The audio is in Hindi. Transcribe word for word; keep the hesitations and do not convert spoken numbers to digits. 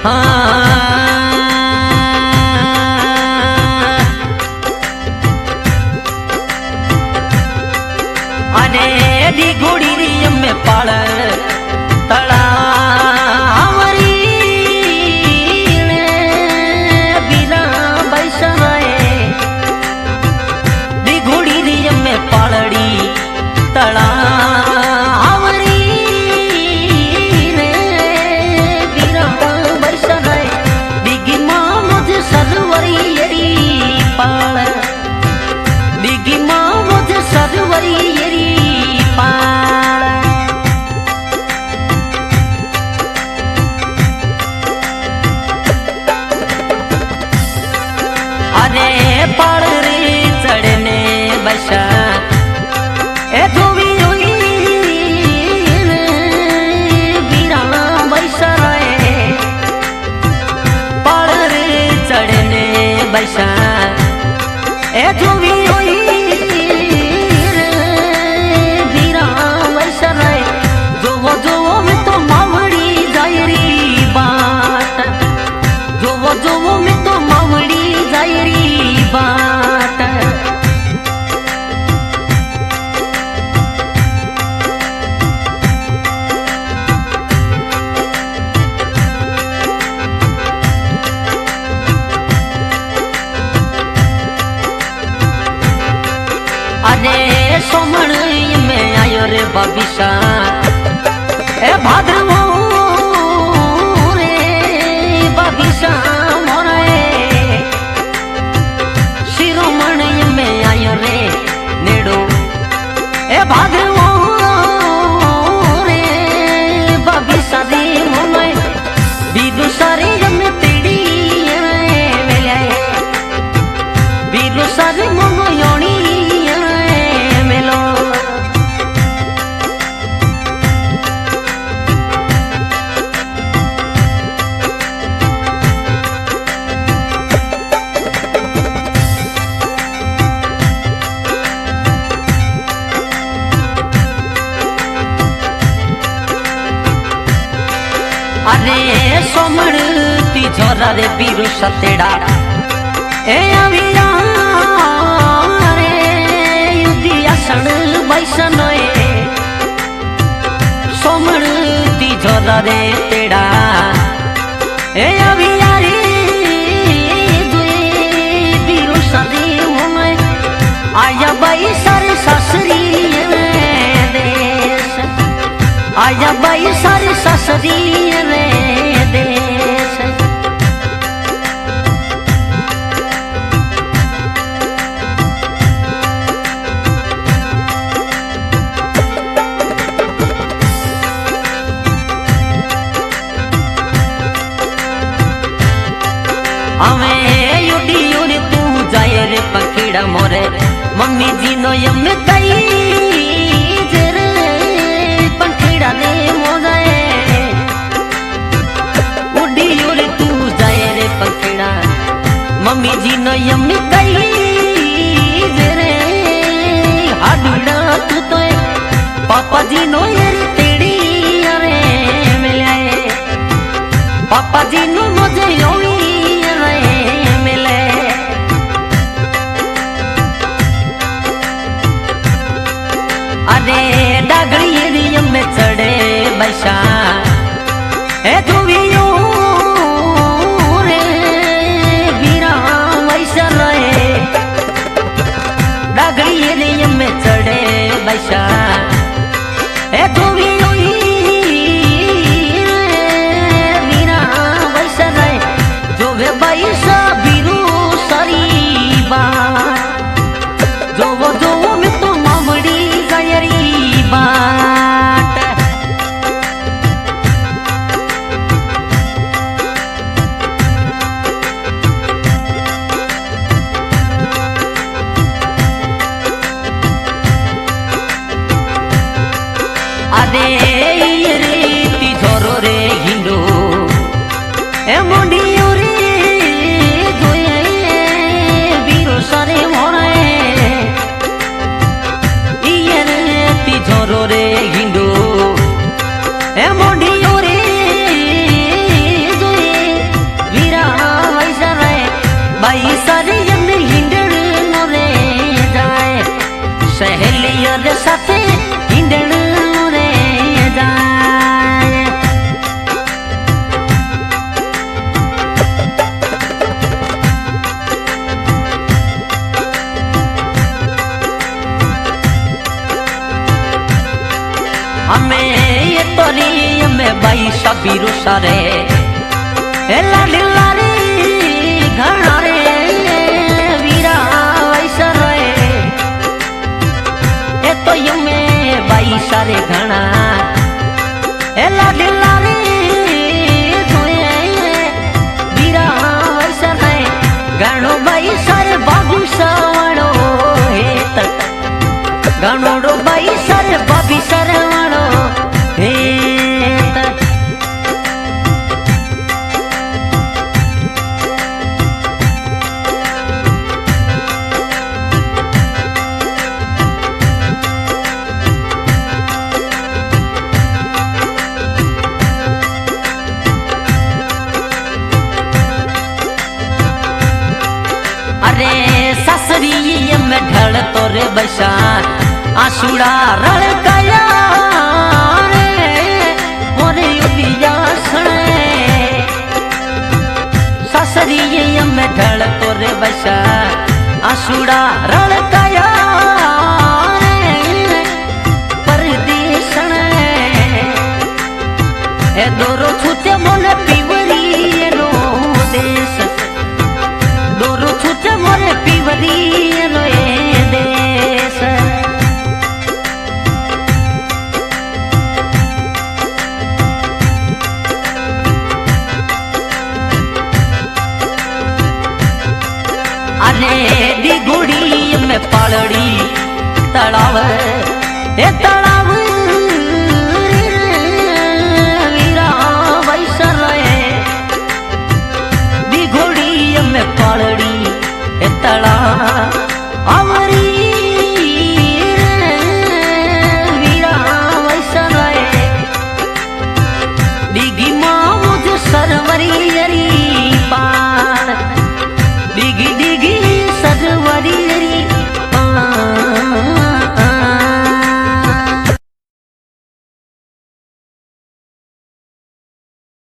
अरे दी घोड़ी री में पाल तड़ा बीरा बैसराए दी घोड़ी री में पालड़ी तड़ा अरे पाड़ रे चढ़ने बसा ए धोवी हुई बीरा बैसा रे पाड़ रे चढ़ने बसा ए धोवी हुई बीरा बैसा रे जो वो जो वो में तो मावड़ी जायरी बात जो वो जो वो में तो मावड़ी जायरी बात अरे सोमण में आयो रे बाबिशा ए भाद्रवो रे बाबिशा मोरे शिरोमण में आयो रे नेड़ो ए भाद्रवो रे बाबिशा रे मोने बीदु सारे में तेड़ी मिले बीदु सारे मोनो योनी अरे सोमण ती झोरा रे बीरु सतेड़ा ए अविया रे युद्धि आसन बैसनोए सोमण ती झोरा रे तेड़ा ए अविया रे दुई बीरु सदी मोने आया बाई सारे ससरी देश आया बाई सारे ससरी रे देश अवे युडी युरी तू जाए रे पखीड़ा मोरे मम्मी जी नो यम कई जरे पखीड़ा ने मोजाए उडी युरी तू जाए रे पखीड़ा मम्मी जी नो यम कई जरे हाडूड़ा तू तो पापा जी नो यार तेड़ी रे मिलाए पापा जी नो मुझे योनी अरे डागड़ी में चढ़े बसा ए धुवियो रे बीरा वैसा रहे डागड़ी में चढ़े बसा ए धुवियो बीरा वैसा रहे जो वे बैसा बीरू सारी बात जो वो जो वो में तो मामड़ी जायरी बाट अरे रे ती झोरो रे हिंदू ए मुंडियो रे जोए बीरो सारे मोरे झोरो रे हिंदू ए मोडियो रे जोए हमें ये तोरी में बाई सबीरु सारे ए लाली लाली घना रे वीरा वैसा रे ए तो ये में बाई सारे घना ए लाली लाली वीरा वैसा रे घणो बाई सारे बाबू सावणो हे तक घणो बाई सारे बाबी सरवणो हे तक अरे ससरी में ढल तोरे बसा आसुड़ा रल गया रे मोरे उदिया सने ससरी में ढल तोरे बसा आसुड़ा रल गया रे परदेस ए दोरो छूटे मोले पीवरी रो देश दोरो छूटे मोले पीवरी रो देश अरे दी गुड़ी में पालड़ी तड़ाव ए तड़ाव वीरा वैसा रे दी गुड़ी में पालड़ी ए तड़ाव